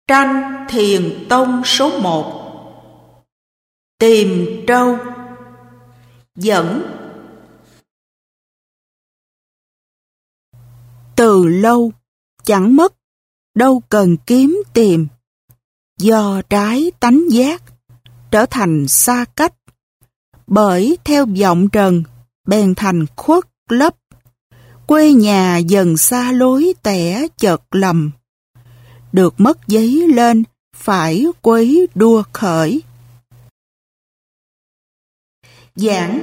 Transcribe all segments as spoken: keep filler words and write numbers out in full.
Tranh Thiền Tông số một. Tìm trâu. Dẫn. Từ lâu chẳng mất, đâu cần kiếm tìm. Do trái tánh giác trở thành xa cách, bởi theo vọng trần bèn thành khuất lấp. Quê nhà dần xa lối tẻ chợt lầm, được mất giấy lên phải quấy đua khởi. Giảng.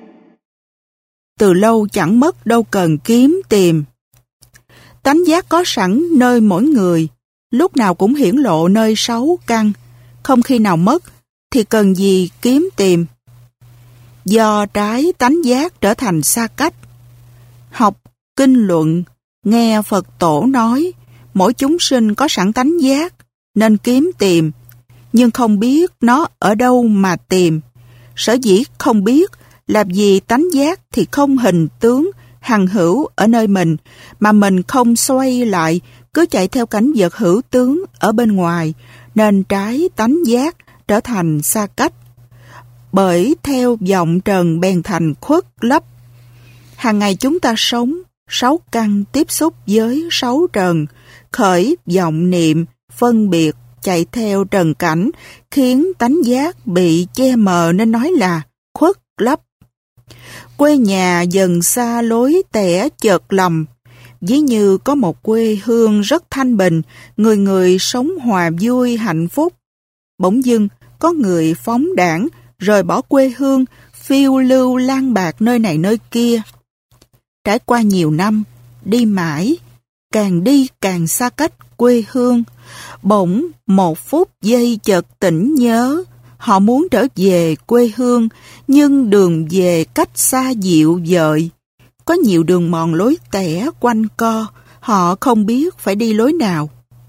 Từ lâu chẳng mất, đâu cần kiếm tìm. Tánh giác có sẵn nơi mỗi người, lúc nào cũng hiển lộ nơi sáu căn, không khi nào mất, thì cần gì kiếm tìm. Do trái tánh giác trở thành xa cách. Học kinh luận, nghe Phật tổ nói, mỗi chúng sinh có sẵn tánh giác, nên kiếm tìm, nhưng không biết nó ở đâu mà tìm. Sở dĩ không biết là vì tánh giác thì không hình tướng, hằng hữu ở nơi mình, mà mình không xoay lại, cứ chạy theo cảnh vật hữu tướng ở bên ngoài, nên trái tánh giác trở thành xa cách. Bởi theo vọng trần bèn thành khuất lấp. Hàng ngày chúng ta sống, sáu căn tiếp xúc với sáu trần, khởi vọng niệm, phân biệt, chạy theo trần cảnh, khiến tánh giác bị che mờ nên nói là khuất lấp. Quê nhà dần xa lối tẻ chợt lầm. Ví như có một quê hương rất thanh bình, người người sống hòa vui hạnh phúc. Bỗng dưng có người phóng đảng, rời bỏ quê hương, phiêu lưu lang bạc nơi này nơi kia. Trải qua nhiều năm, đi mãi, càng đi càng xa cách quê hương. Bỗng một phút giây chợt tỉnh nhớ, họ muốn trở về quê hương, nhưng đường về cách xa dịu dợi. Có nhiều đường mòn lối tẻ quanh co, họ không biết phải đi lối nào.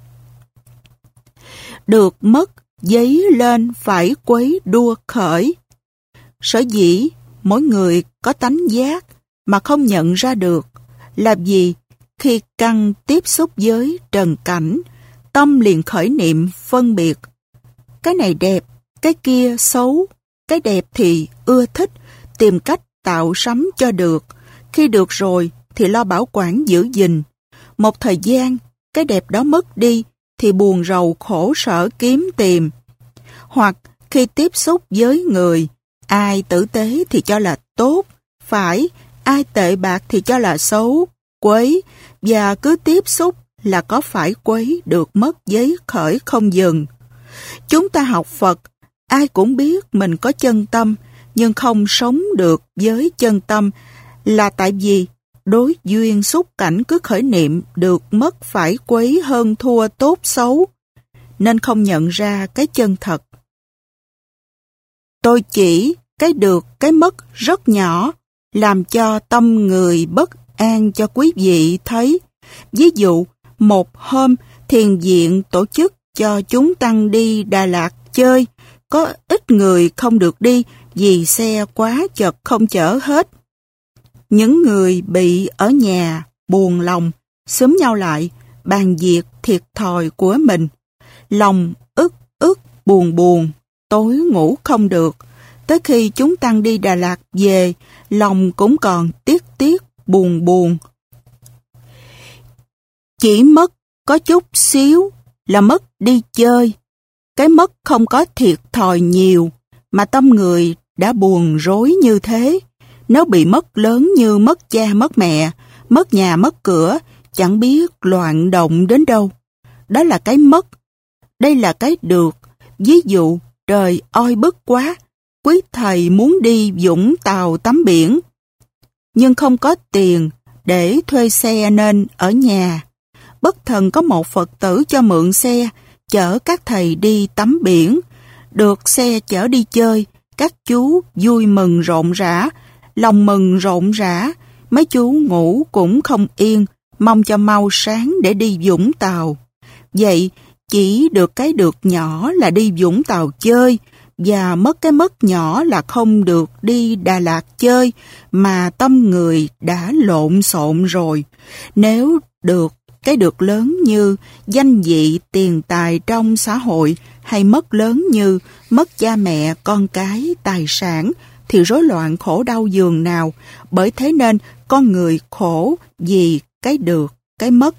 Được mất, giấy lên phải quấy đua khởi. Sở dĩ mỗi người có tánh giác mà không nhận ra được, là vì khi căn tiếp xúc với trần cảnh, tâm liền khởi niệm phân biệt. Cái này đẹp, cái kia xấu, cái đẹp thì ưa thích, tìm cách tạo sắm cho được. Khi được rồi thì lo bảo quản giữ gìn. Một thời gian, cái đẹp đó mất đi thì buồn rầu khổ sở kiếm tìm. Hoặc khi tiếp xúc với người, ai tử tế thì cho là tốt, phải, ai tệ bạc thì cho là xấu, quấy, và cứ tiếp xúc là có phải quấy được mất giấy khởi không dừng. Chúng ta học Phật, ai cũng biết mình có chân tâm, nhưng không sống được với chân tâm là tại vì đối duyên xúc cảnh cứ khởi niệm được mất phải quấy hơn thua tốt xấu, nên không nhận ra cái chân thật. Tôi chỉ cái được cái mất rất nhỏ, làm cho tâm người bất an cho quý vị thấy. Ví dụ, một hôm thiền viện tổ chức cho chúng tăng đi Đà Lạt chơi, có ít người không được đi vì xe quá chật không chở hết. Những người bị ở nhà buồn lòng, xúm nhau lại, bàn việc thiệt thòi của mình. Lòng ức ức buồn buồn, tối ngủ không được. Tới khi chúng tăng đi Đà Lạt về, lòng cũng còn tiếc tiếc buồn buồn. Chỉ mất có chút xíu là mất đi chơi. Cái mất không có thiệt thòi nhiều, mà tâm người đã buồn rối như thế. Nếu bị mất lớn như mất cha mất mẹ, mất nhà mất cửa, chẳng biết loạn động đến đâu. Đó là cái mất. Đây là cái được. Ví dụ, trời oi bức quá, quý thầy muốn đi Vũng Tàu tắm biển, nhưng không có tiền để thuê xe nên ở nhà. Bất thần có một Phật tử cho mượn xe, chở các thầy đi tắm biển. Được xe chở đi chơi, các chú vui mừng rộn rã, lòng mừng rộn rã, mấy chú ngủ cũng không yên, mong cho mau sáng để đi Vũng Tàu. Vậy, chỉ được cái được nhỏ là đi Vũng Tàu chơi, và mất cái mất nhỏ là không được đi Đà Lạt chơi, mà tâm người đã lộn xộn rồi. Nếu được cái được lớn như danh vị, tiền tài trong xã hội, hay mất lớn như mất cha mẹ, con cái, tài sản, thì rối loạn khổ đau giường nào. Bởi thế nên con người khổ vì cái được, cái mất.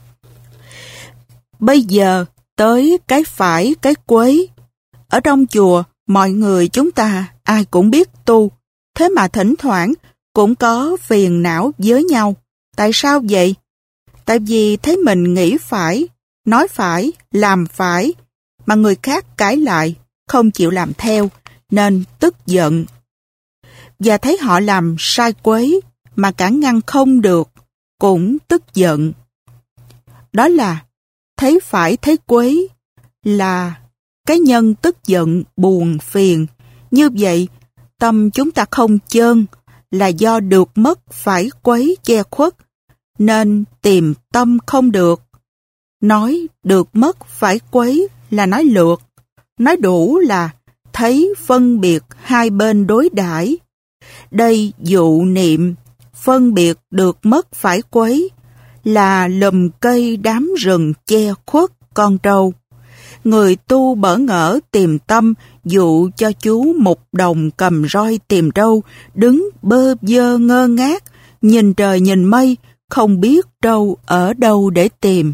Bây giờ tới cái phải, cái quấy. Ở trong chùa, mọi người chúng ta ai cũng biết tu, thế mà thỉnh thoảng cũng có phiền não với nhau. Tại sao vậy? Tại vì thấy mình nghĩ phải, nói phải, làm phải, mà người khác cãi lại, không chịu làm theo, nên tức giận. Và thấy họ làm sai quấy, mà cản ngăn không được, cũng tức giận. Đó là thấy phải, thấy quấy, là cái nhân tức giận, buồn, phiền. Như vậy, tâm chúng ta không chơn, là do được mất phải quấy che khuất, nên tìm tâm không được. Nói được mất phải quấy là nói lược, nói đủ là thấy phân biệt hai bên đối đãi. Đây dụ niệm phân biệt được mất phải quấy là lùm cây đám rừng che khuất con trâu. Người tu bỡ ngỡ tìm tâm, dụ cho chú Mục Đồng cầm roi tìm trâu, đứng bơ vơ ngơ ngác, nhìn trời nhìn mây, không biết trâu ở đâu để tìm.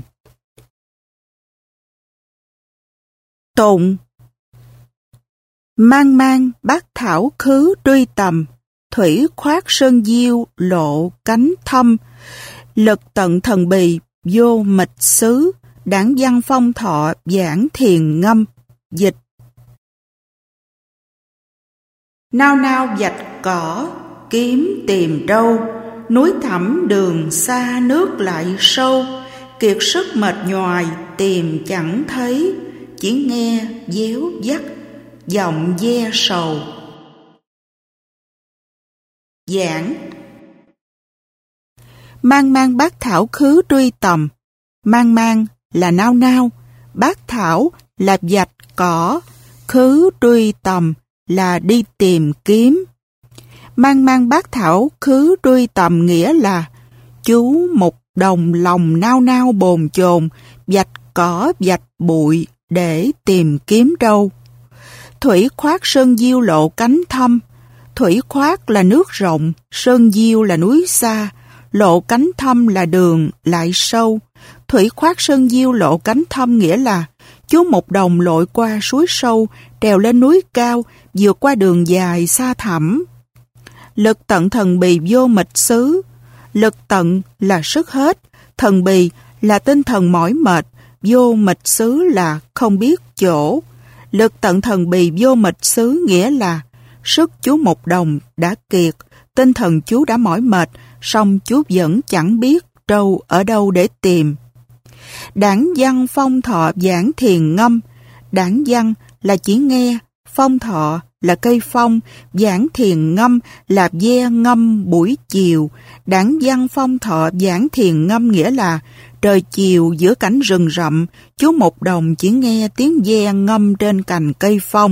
Tụng. Mang mang bát thảo khứ truy tầm, thủy khoát sơn diêu lộ cánh thâm, lực tận thần bì vô mịch xứ, đảng văn phong thọ giảng thiền ngâm. Dịch. Nao nao vạch cỏ, kiếm tìm trâu, núi thẳm đường xa nước lại sâu, kiệt sức mệt nhoài tìm chẳng thấy, chỉ nghe déo dắt giọng ve sầu. Giảng. Mang mang bát thảo khứ truy tầm. Mang mang là nao nao, bát thảo là vạch cỏ, khứ truy tầm là đi tìm kiếm. Mang mang bát thảo khứ truy tầm nghĩa là chú Mục Đồng lòng nao nao bồn chồn, vạch cỏ vạch bụi để tìm kiếm trâu. Thủy khoát sơn diêu lộ cánh thâm. Thủy khoát là nước rộng, sơn diêu là núi xa, lộ cánh thâm là đường lại sâu. Thủy khoát sơn diêu lộ cánh thâm nghĩa là chú Mục Đồng lội qua suối sâu, trèo lên núi cao, vượt qua đường dài xa thẳm. Lực tận thần bì vô mịch xứ. Lực tận là sức hết, thần bì là tinh thần mỏi mệt, vô mịch xứ là không biết chỗ. Lực tận thần bì vô mịch xứ nghĩa là sức chú Mục Đồng đã kiệt, tinh thần chú đã mỏi mệt, song chú vẫn chẳng biết trâu ở đâu để tìm. Đảng văn phong thọ giảng thiền ngâm. Đảng văn là chỉ nghe, phong thọ là cây phong, giảng thiền ngâm là ve ngâm buổi chiều. Đảng văn phong thọ giảng thiền ngâm nghĩa là trời chiều giữa cảnh rừng rậm, chú Mục Đồng chỉ nghe tiếng ve ngâm trên cành cây phong.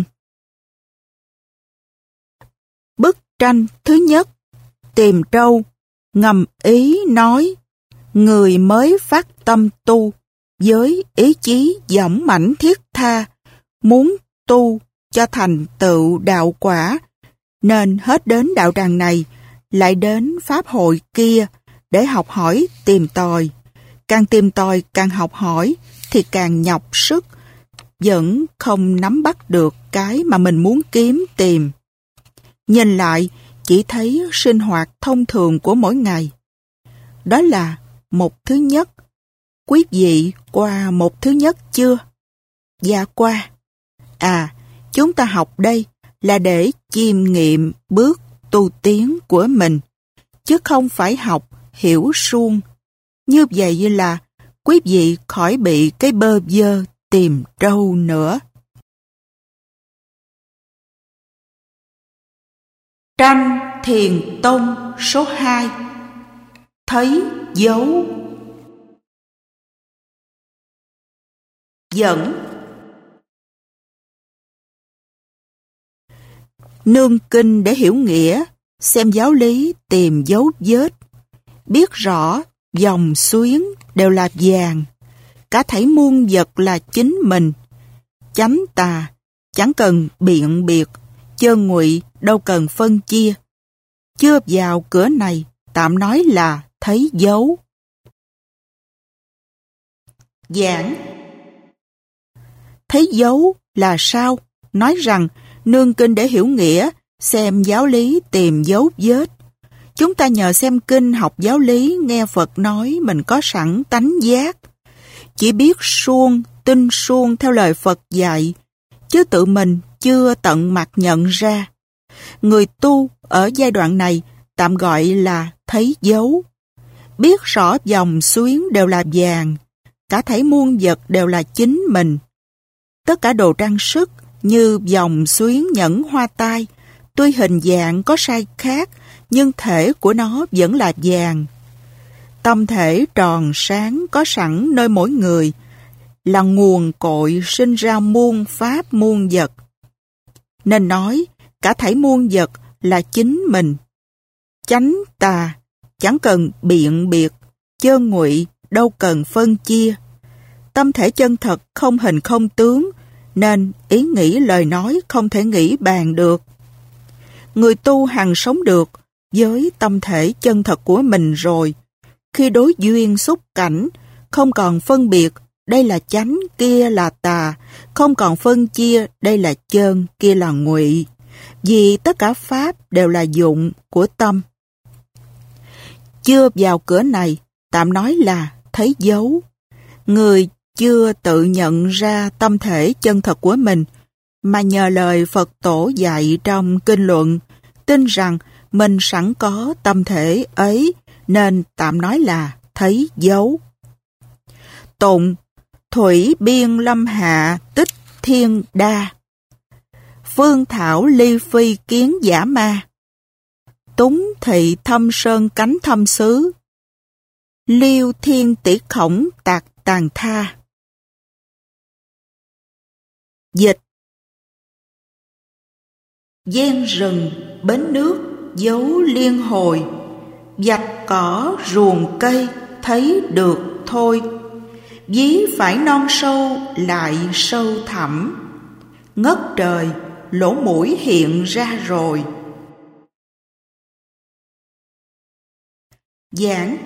Bức tranh thứ nhất. Tìm trâu. Ngầm ý nói, người mới phát tâm tu, với ý chí dõng mãnh thiết tha, muốn tu cho thành tựu đạo quả, nên hết đến đạo tràng này, lại đến pháp hội kia để học hỏi tìm tòi. Càng tìm tòi càng học hỏi thì càng nhọc sức, vẫn không nắm bắt được cái mà mình muốn kiếm tìm. Nhìn lại chỉ thấy sinh hoạt thông thường của mỗi ngày. Đó là một thứ nhất. Quý vị qua một thứ nhất chưa? Dạ qua. À, chúng ta học đây là để chiêm nghiệm bước tu tiến của mình, chứ không phải học hiểu suông. Như vậy là quý vị khỏi bị cái bơ vơ tìm trâu nữa. Tranh Thiền Tông số hai. Thấy dấu. Dẫn. Nương kinh để hiểu nghĩa, xem giáo lý tìm dấu vết, biết rõ dòng xuyến đều là vàng, cả thảy muôn vật là chính mình. Chánh tà, chẳng cần biện biệt, chơn ngụy đâu cần phân chia. Chưa vào cửa này, tạm nói là thấy dấu. Giảng. Thấy dấu là sao? Nói rằng nương kinh để hiểu nghĩa, xem giáo lý tìm dấu vết. Chúng ta nhờ xem kinh học giáo lý, nghe Phật nói mình có sẵn tánh giác. Chỉ biết suông, tin suông theo lời Phật dạy, chứ tự mình chưa tận mặt nhận ra. Người tu ở giai đoạn này tạm gọi là thấy dấu. Biết rõ dòng xuyến đều là vàng, cả thảy muôn vật đều là chính mình. Tất cả đồ trang sức như vòng xuyến nhẫn hoa tai, tuy hình dạng có sai khác, nhưng thể của nó vẫn là vàng. Tâm thể tròn sáng có sẵn nơi mỗi người, là nguồn cội sinh ra muôn pháp muôn vật. Nên nói, cả thảy muôn vật là chính mình. Chánh tà, chẳng cần biện biệt, chơn ngụy, đâu cần phân chia. Tâm thể chân thật không hình không tướng, nên ý nghĩ lời nói không thể nghĩ bàn được. Người tu hằng sống được với tâm thể chân thật của mình rồi. Khi đối duyên xúc cảnh, không còn phân biệt, đây là chánh, kia là tà, không còn phân chia, đây là chơn, kia là ngụy. Vì tất cả pháp đều là dụng của tâm. Chưa vào cửa này, tạm nói là thấy dấu. Người chưa tự nhận ra tâm thể chân thật của mình, mà nhờ lời Phật Tổ dạy trong kinh luận, tin rằng mình sẵn có tâm thể ấy, nên tạm nói là thấy dấu. Tụng Thủy biên lâm hạ tích thiên đa, phương thảo ly phi kiến giả ma, túng thị thâm sơn cánh thâm xứ, liêu thiên tỷ khổng tạc tàn tha. Dịch. Gian rừng, bến nước, dấu liên hồi, vạch cỏ, ruồng cây, thấy được thôi. Dí phải non sâu, lại sâu thẳm, ngất trời, lỗ mũi hiện ra rồi. Giảng.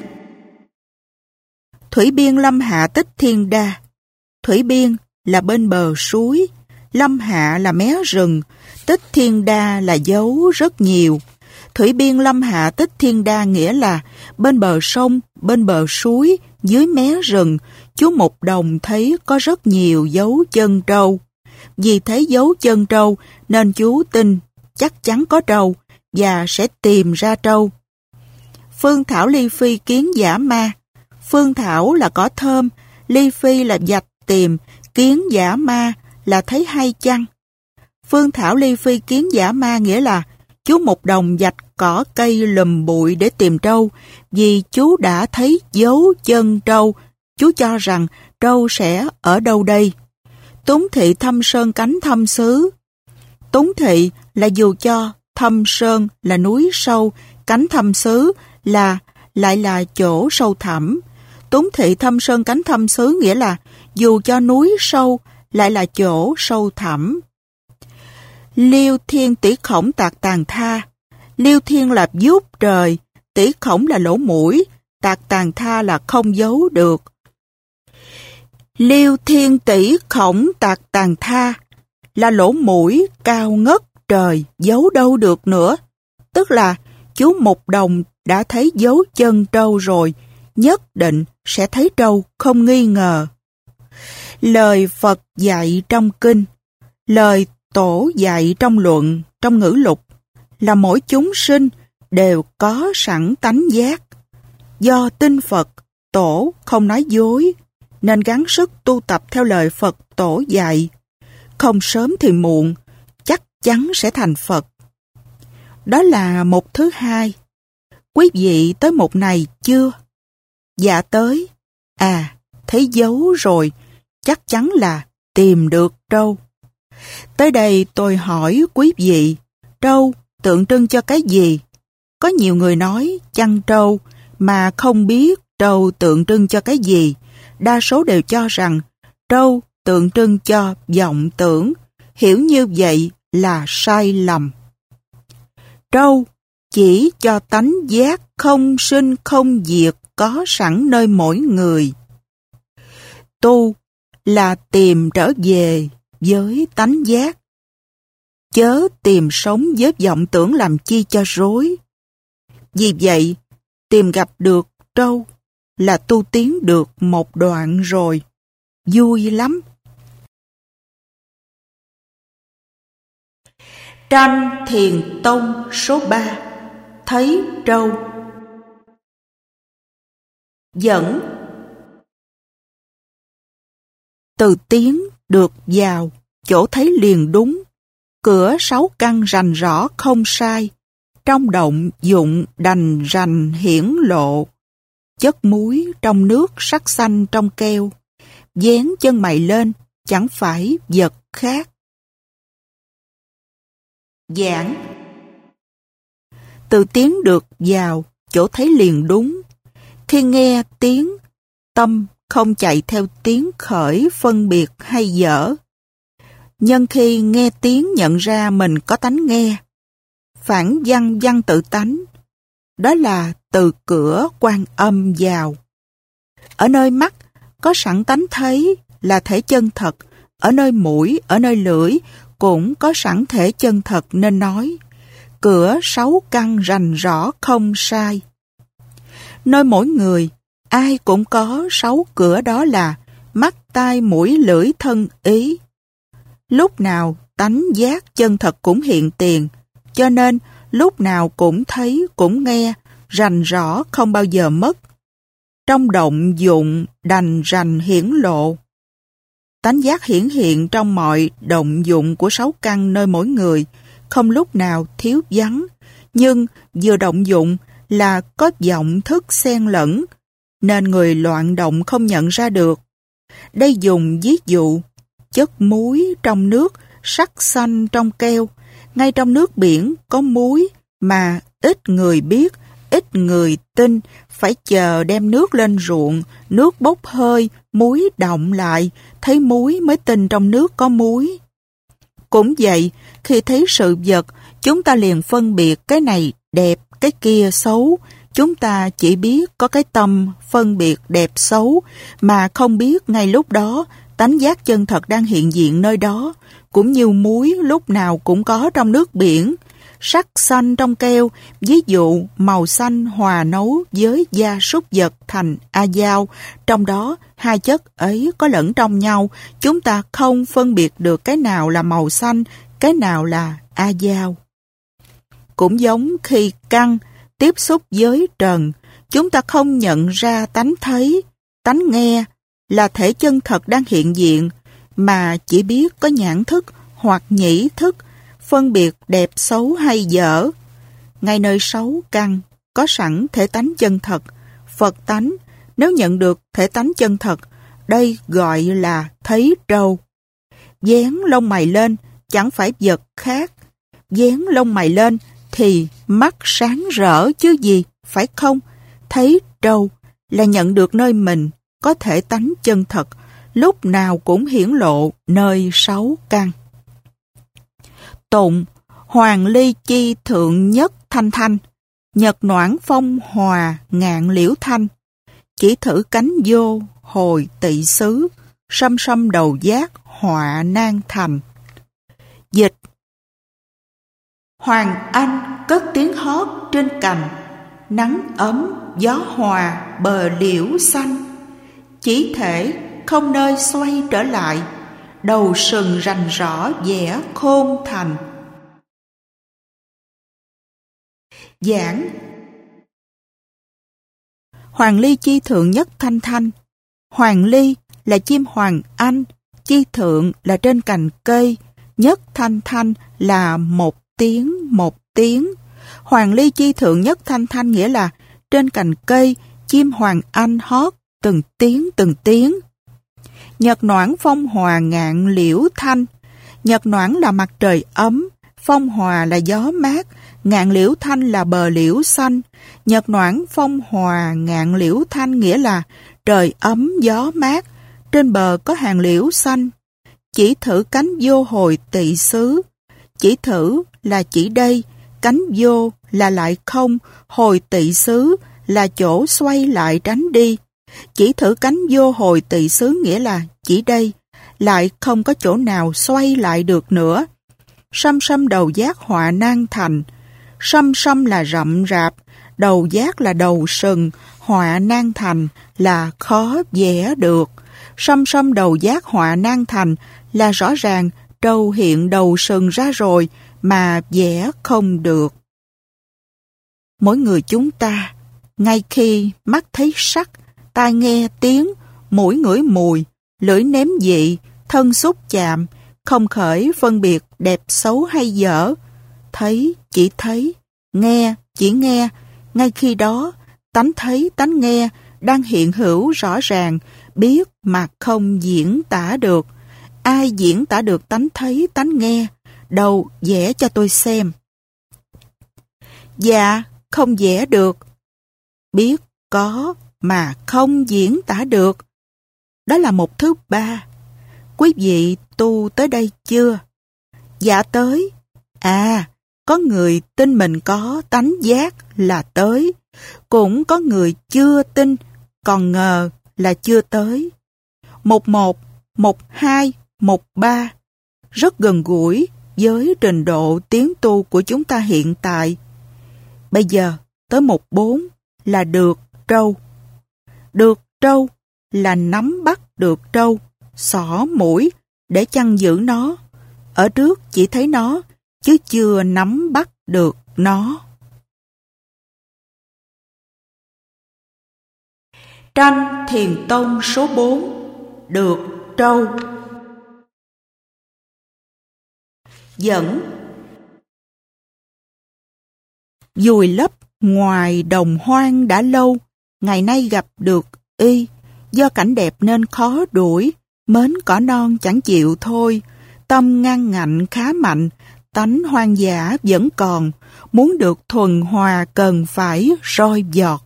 Thủy biên lâm hạ tích thiên đa. Thủy biên là bên bờ suối, lâm hạ là mé rừng, tích thiên đa là dấu rất nhiều. Thủy biên lâm hạ tích thiên đa nghĩa là bên bờ sông, bên bờ suối, dưới mé rừng, chú Mục Đồng thấy có rất nhiều dấu chân trâu. Vì thấy dấu chân trâu nên chú tin chắc chắn có trâu và sẽ tìm ra trâu. Phương thảo ly phi kiến giả ma. Phương thảo là cỏ thơm, ly phi là vạch tìm, kiến giả ma là thấy hay chăng. Phương thảo ly phi kiến giả ma nghĩa là chú Mục Đồng vạch cỏ cây lùm bụi để tìm trâu, vì chú đã thấy dấu chân trâu, chú cho rằng trâu sẽ ở đâu đây. Túng thị thâm sơn cánh thâm xứ. Túng thị là dù cho thâm sơn là núi sâu, cánh thâm xứ là lại là chỗ sâu thẳm. Túng thị thâm sơn cánh thâm xứ nghĩa là dù cho núi sâu lại là chỗ sâu thẳm. Liêu thiên tỷ khổng tạc tàn tha. Liêu thiên là vuốt trời, tỷ khổng là lỗ mũi, tạc tàn tha là không giấu được. Liêu thiên tỷ khổng tạc tàn tha là lỗ mũi cao ngất trời, giấu đâu được nữa. Tức là chú Mục Đồng đã thấy dấu chân trâu rồi, nhất định sẽ thấy trâu không nghi ngờ. Lời Phật dạy trong kinh, lời Tổ dạy trong luận, trong ngữ lục, là mỗi chúng sinh đều có sẵn tánh giác. Do tin Phật, Tổ không nói dối, nên gắng sức tu tập theo lời Phật Tổ dạy. Không sớm thì muộn, chắc chắn sẽ thành Phật. Đó là mục thứ hai. Quý vị tới mục này chưa? Dạ tới. À, thấy dấu rồi, chắc chắn là tìm được trâu. Tới đây tôi hỏi quý vị, trâu tượng trưng cho cái gì? Có nhiều người nói chăn trâu mà không biết trâu tượng trưng cho cái gì, đa số đều cho rằng trâu tượng trưng cho vọng tưởng. Hiểu như vậy là sai lầm. Trâu chỉ cho tánh giác không sinh không diệt có sẵn nơi mỗi người. Tu là tìm trở về với tánh giác, chớ tìm sống với vọng tưởng làm chi cho rối. Vì vậy, tìm gặp được trâu là tu tiến được một đoạn rồi. Vui lắm. Tranh Thiền Tông số ba. Thấy trâu. Dẫn. Từ tiến được vào, chỗ thấy liền đúng. Cửa sáu căn rành rõ không sai. Trong động dụng đành rành hiển lộ. Chất muối trong nước, sắc xanh trong keo. Dán chân mày lên, chẳng phải vật khác. Giảng. Từ tiếng được vào, chỗ thấy liền đúng. Khi nghe tiếng, tâm không chạy theo tiếng khởi phân biệt hay dở. Nhân khi nghe tiếng nhận ra mình có tánh nghe. Phản văn văn tự tánh. Đó là từ cửa Quan Âm vào. Ở nơi mắt, có sẵn tánh thấy là thể chân thật. Ở nơi mũi, ở nơi lưỡi, cũng có sẵn thể chân thật nên nói. Cửa sáu căn rành rõ không sai. Nơi mỗi người, ai cũng có sáu cửa, đó là mắt, tai, mũi, lưỡi, thân, ý. Lúc nào tánh giác chân thật cũng hiện tiền, cho nên lúc nào cũng thấy, cũng nghe, rành rõ không bao giờ mất. Trong động dụng đành rành hiển lộ. Tánh giác hiển hiện trong mọi động dụng của sáu căn nơi mỗi người, không lúc nào thiếu vắng, nhưng vừa động dụng là có vọng thức xen lẫn, nên người loạn động không nhận ra được. Đây dùng ví dụ, chất muối trong nước, sắc xanh trong keo, ngay trong nước biển có muối mà ít người biết, ít người tin, phải chờ đem nước lên ruộng, nước bốc hơi, muối động lại, thấy muối mới tin trong nước có muối. Cũng vậy, khi thấy sự vật, chúng ta liền phân biệt cái này đẹp, cái kia xấu. Chúng ta chỉ biết có cái tâm phân biệt đẹp xấu, mà không biết ngay lúc đó tánh giác chân thật đang hiện diện nơi đó, cũng như muối lúc nào cũng có trong nước biển. Sắc xanh trong keo, ví dụ màu xanh hòa nấu với da súc vật thành a dao, trong đó hai chất ấy có lẫn trong nhau, chúng ta không phân biệt được cái nào là màu xanh, cái nào là a dao. Cũng giống khi căn tiếp xúc với trần, chúng ta không nhận ra tánh thấy, tánh nghe là thể chân thật đang hiện diện, mà chỉ biết có nhãn thức hoặc nhĩ thức, phân biệt đẹp xấu hay dở. Ngay nơi sáu căn có sẵn thể tánh chân thật, Phật tánh. Nếu nhận được thể tánh chân thật, đây gọi là thấy trâu. Dán lông mày lên chẳng phải vật khác. Dán lông mày lên thì mắt sáng rỡ chứ gì, phải không? Thấy trâu là nhận được nơi mình có thể tánh chân thật, lúc nào cũng hiển lộ nơi sáu căn. Tụng Hoàng ly chi thượng nhất thanh thanh, nhật noãn phong hòa ngạn liễu thanh, chỉ thử cánh vô hồi tỵ xứ, sâm sâm đầu giác họa nan thành. Dịch. Hoàng Anh cất tiếng hót trên cành, nắng ấm gió hòa bờ liễu xanh, chỉ thể không nơi xoay trở lại, đầu sừng rành rõ vẻ khôn thành. Giảng. Hoàng ly chi thượng nhất thanh thanh. Hoàng ly là chim hoàng anh, chi thượng là trên cành cây, nhất thanh thanh là một tiếng một tiếng. Hoàng ly chi thượng nhất thanh thanh nghĩa là trên cành cây chim hoàng anh hót từng tiếng từng tiếng. Nhật noãn phong hòa ngạn liễu thanh. Nhật noãn là mặt trời ấm, phong hòa là gió mát, ngạn liễu thanh là bờ liễu xanh. Nhật noãn phong hòa ngạn liễu thanh nghĩa là trời ấm gió mát, trên bờ có hàng liễu xanh. Chỉ thử cánh vô hồi tỵ xứ. Chỉ thử là chỉ đây, cánh vô là lại không, hồi tỵ xứ là chỗ xoay lại tránh đi. Chỉ thử cánh vô hồi tỵ xứ nghĩa là chỉ đây, lại không có chỗ nào xoay lại được nữa. Sâm sâm đầu giác họa nan thành. Sâm sâm là rậm rạp, đầu giác là đầu sừng, họa nan thành là khó vẽ được. Sâm sâm đầu giác họa nan thành là rõ ràng trâu hiện đầu sừng ra rồi mà vẽ không được. Mỗi người chúng ta, ngay khi mắt thấy sắc, tai nghe tiếng, mũi ngửi mùi, lưỡi nếm vị, thân xúc chạm, không khởi phân biệt đẹp xấu hay dở. Thấy chỉ thấy, nghe chỉ nghe, ngay khi đó, tánh thấy tánh nghe đang hiện hữu rõ ràng, biết mà không diễn tả được. Ai diễn tả được tánh thấy tánh nghe? Đâu vẽ cho tôi xem. Dạ, không vẽ được. Biết có mà không diễn tả được. Đó là một thứ ba. Quý vị tu tới đây chưa? Dạ tới. À, có người tin mình có tánh giác là tới. Cũng có người chưa tin, còn ngờ là chưa tới. Một một, một hai, một ba. Rất gần gũi với trình độ tiến tu của chúng ta hiện tại. Bây giờ tới một bốn là được trâu. Được trâu là nắm bắt được trâu, xỏ mũi để chăn giữ nó. Ở trước chỉ thấy nó, chứ chưa nắm bắt được nó. Tranh Thiền Tông số bốn. Được trâu. Dẫn. Dùi lấp ngoài đồng hoang đã lâu, ngày nay gặp được y. Do cảnh đẹp nên khó đuổi, mến cỏ non chẳng chịu thôi. Tâm ngang ngạnh khá mạnh, tánh hoang dã vẫn còn. Muốn được thuần hòa cần phải roi giọt.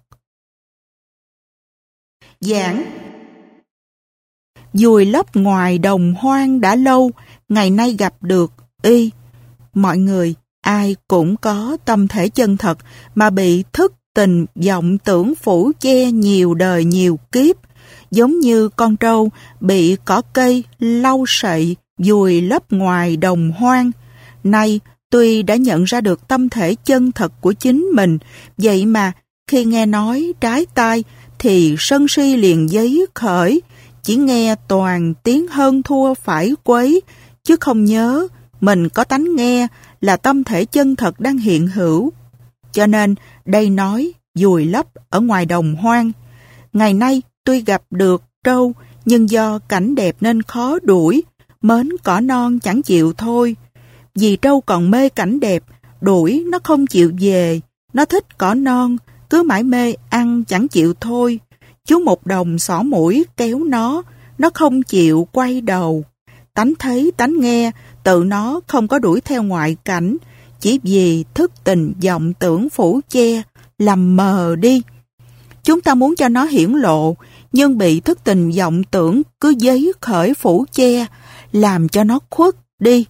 Giảng. Dùi lấp ngoài đồng hoang đã lâu, ngày nay gặp được y. Mọi người, ai cũng có tâm thể chân thật mà bị thức tình vọng tưởng phủ che nhiều đời nhiều kiếp, giống như con trâu bị cỏ cây lau sậy dùi lấp ngoài đồng hoang. Nay tuy đã nhận ra được tâm thể chân thật của chính mình, vậy mà khi nghe nói trái tai thì sân si liền giấy khởi, chỉ nghe toàn tiếng hơn thua phải quấy, chứ không nhớ mình có tánh nghe là tâm thể chân thật đang hiện hữu. Cho nên đây nói dùi lấp ở ngoài đồng hoang. Ngày nay tuy gặp được trâu, nhưng do cảnh đẹp nên khó đuổi, mến cỏ non chẳng chịu thôi. Vì trâu còn mê cảnh đẹp, đuổi nó không chịu về, nó thích cỏ non, cứ mãi mê ăn chẳng chịu thôi. Chú một đồng xỏ mũi kéo nó, nó không chịu quay đầu. Tánh thấy tánh nghe, tự nó không có đuổi theo ngoại cảnh, chỉ vì thức tình vọng tưởng phủ che, làm mờ đi. Chúng ta muốn cho nó hiển lộ, nhưng bị thức tình vọng tưởng cứ giấy khởi phủ che, làm cho nó khuất đi.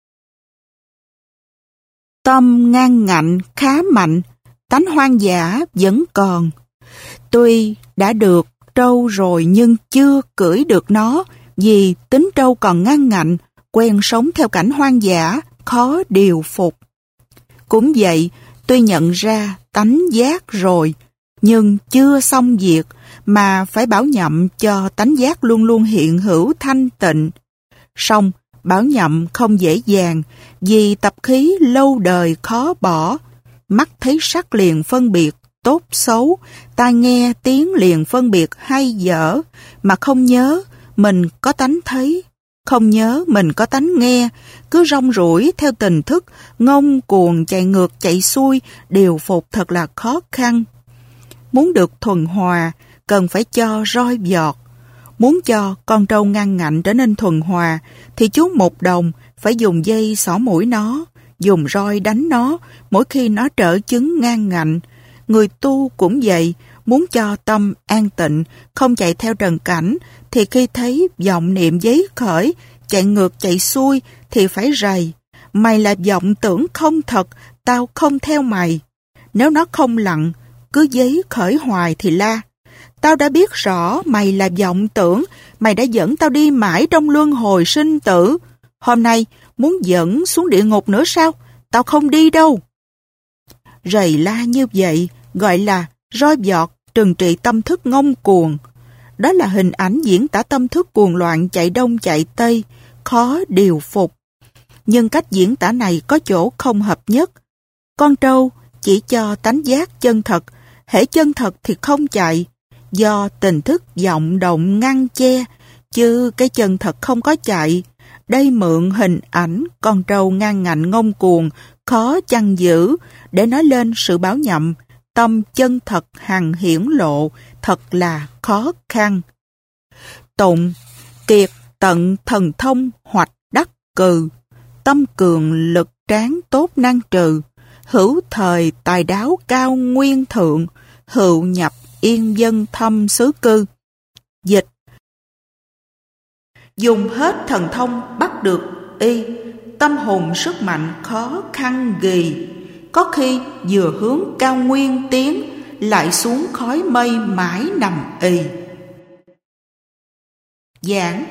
Tâm ngang ngạnh khá mạnh, tánh hoang dã vẫn còn. Tuy đã được trâu rồi nhưng chưa cưỡi được nó, vì tính trâu còn ngang ngạnh, quen sống theo cảnh hoang dã, khó điều phục. Cũng vậy, tuy nhận ra tánh giác rồi, nhưng chưa xong việc, mà phải bảo nhậm cho tánh giác luôn luôn hiện hữu thanh tịnh. Song bảo nhậm không dễ dàng, vì tập khí lâu đời khó bỏ. Mắt thấy sắc liền phân biệt tốt xấu, tai nghe tiếng liền phân biệt hay dở, mà không nhớ mình có tánh thấy, không nhớ mình có tánh nghe, cứ rong ruổi theo tình thức, ngông cuồng chạy ngược chạy xuôi, điều phục thật là khó khăn. Muốn được thuần hòa, cần phải cho roi giọt. Muốn cho con trâu ngang ngạnh trở nên thuần hòa, thì chú một đồng phải dùng dây xỏ mũi nó, dùng roi đánh nó mỗi khi nó trở chứng ngang ngạnh. Người tu cũng vậy, muốn cho tâm an tịnh, không chạy theo trần cảnh, thì khi thấy vọng niệm giấy khởi, chạy ngược chạy xuôi thì phải rầy. Mày là vọng tưởng không thật, tao không theo mày. Nếu nó không lặng, cứ giấy khởi hoài thì la. Tao đã biết rõ mày là vọng tưởng, mày đã dẫn tao đi mãi trong luân hồi sinh tử. Hôm nay muốn dẫn xuống địa ngục nữa sao? Tao không đi đâu. Rầy la như vậy gọi là roi vọt trừng trị tâm thức ngông cuồng. Đó là hình ảnh diễn tả tâm thức cuồng loạn chạy đông chạy tây, khó điều phục. Nhưng cách diễn tả này có chỗ không hợp nhất. Con trâu chỉ cho tánh giác chân thật, hễ chân thật thì không chạy, do tình thức vọng động ngăn che, chứ cái chân thật không có chạy. Đây mượn hình ảnh con trâu ngang ngạnh ngông cuồng, khó chăn giữ, để nói lên sự báo nhậm, tâm chân thật hằng hiển lộ, thật là khó khăn. Tụng, kiệt tận thần thông hoạch đắc cừ, tâm cường lực tráng tốt năng trừ, hữu thời tài đáo cao nguyên thượng, hữu nhập yên dân thâm xứ cư. Dịch: dùng hết thần thông bắt được y, tâm hồn sức mạnh khó khăn ghì, có khi vừa hướng cao nguyên tiến, lại xuống khói mây mãi nằm y. Giảng: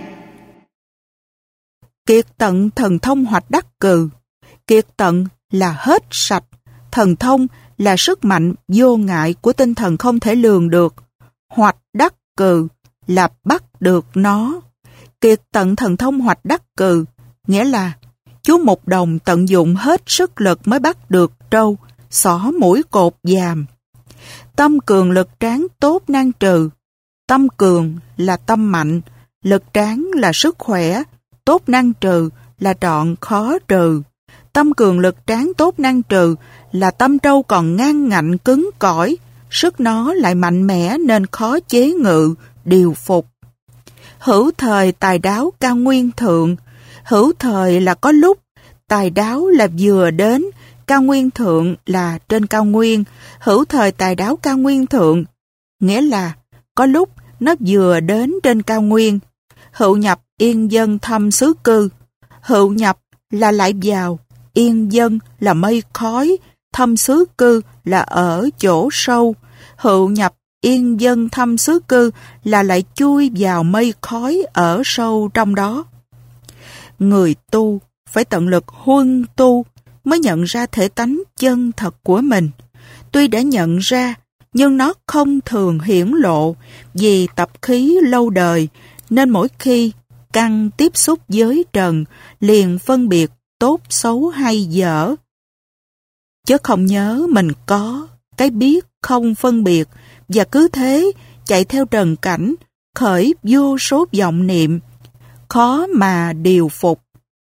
kiệt tận thần thông hoạch đắc cừ. Kiệt tận là hết sạch, thần thông là sức mạnh vô ngại của tinh thần không thể lường được. Hoạch đắc cừ là bắt được nó. Kiệt tận thần thông hoạch đắc cừ nghĩa là chú Mục Đồng tận dụng hết sức lực mới bắt được trâu, xỏ mũi cột giàm. Tâm cường lực tráng tốt năng trừ. Tâm cường là tâm mạnh, lực tráng là sức khỏe, tốt năng trừ là trọn khó trừ. Tâm cường lực tráng tốt năng trừ là tâm trâu còn ngang ngạnh cứng cỏi, sức nó lại mạnh mẽ nên khó chế ngự, điều phục. Hữu thời tài đáo cao nguyên thượng. Hữu thời là có lúc, tài đáo là vừa đến, cao nguyên thượng là trên cao nguyên. Hữu thời tài đáo cao nguyên thượng nghĩa là có lúc nó vừa đến trên cao nguyên. Hữu nhập yên dân thâm xứ cư. Hữu nhập là lại vào, yên dân là mây khói, thâm xứ cư là ở chỗ sâu. Hữu nhập yên dân thâm xứ cư là lại chui vào mây khói ở sâu trong đó. Người tu phải tận lực huân tu mới nhận ra thể tánh chân thật của mình. Tuy đã nhận ra, nhưng nó không thường hiển lộ vì tập khí lâu đời, nên mỗi khi căn tiếp xúc với trần liền phân biệt tốt xấu hay dở. Chớ không nhớ mình có cái biết không phân biệt, và cứ thế chạy theo trần cảnh, khởi vô số vọng niệm, khó mà điều phục.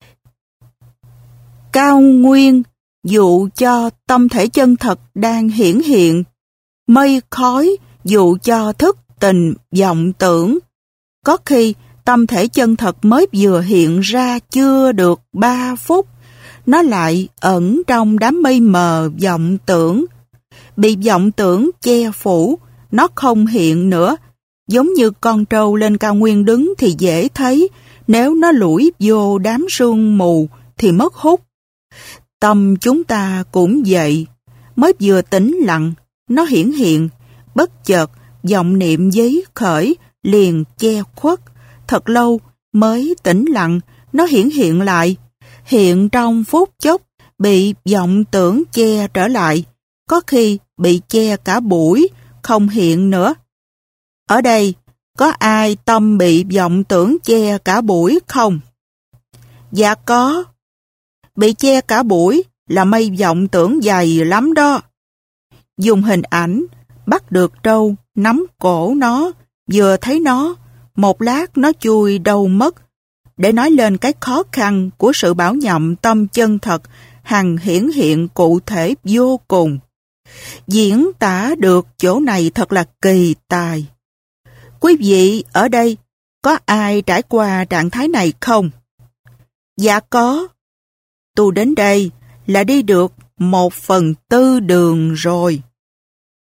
Cao nguyên dụ cho tâm thể chân thật đang hiển hiện, mây khói dụ cho thức tình vọng tưởng. Có khi tâm thể chân thật mới vừa hiện ra chưa được ba phút, nó lại ẩn trong đám mây mờ vọng tưởng. Bị vọng tưởng che phủ, nó không hiện nữa. Giống như con trâu lên cao nguyên đứng thì dễ thấy, nếu nó lủi vô đám sương mù thì mất hút. Tâm chúng ta cũng vậy, mới vừa tĩnh lặng, nó hiển hiện, bất chợt vọng niệm giấy khởi liền che khuất. Thật lâu mới tĩnh lặng, nó hiển hiện lại, hiện trong phút chốc bị vọng tưởng che trở lại, có khi bị che cả buổi, không hiện nữa. Ở đây, có ai tâm bị vọng tưởng che cả buổi không? Dạ có. Bị che cả buổi là mây vọng tưởng dày lắm đó. Dùng hình ảnh, bắt được trâu, nắm cổ nó, vừa thấy nó, một lát nó chui đâu mất, để nói lên cái khó khăn của sự bảo nhậm tâm chân thật, hằng hiển hiện cụ thể vô cùng. Diễn tả được chỗ này thật là kỳ tài. Quý vị ở đây có ai trải qua trạng thái này không? Dạ có. Tôi đến đây là đi được một phần tư đường rồi.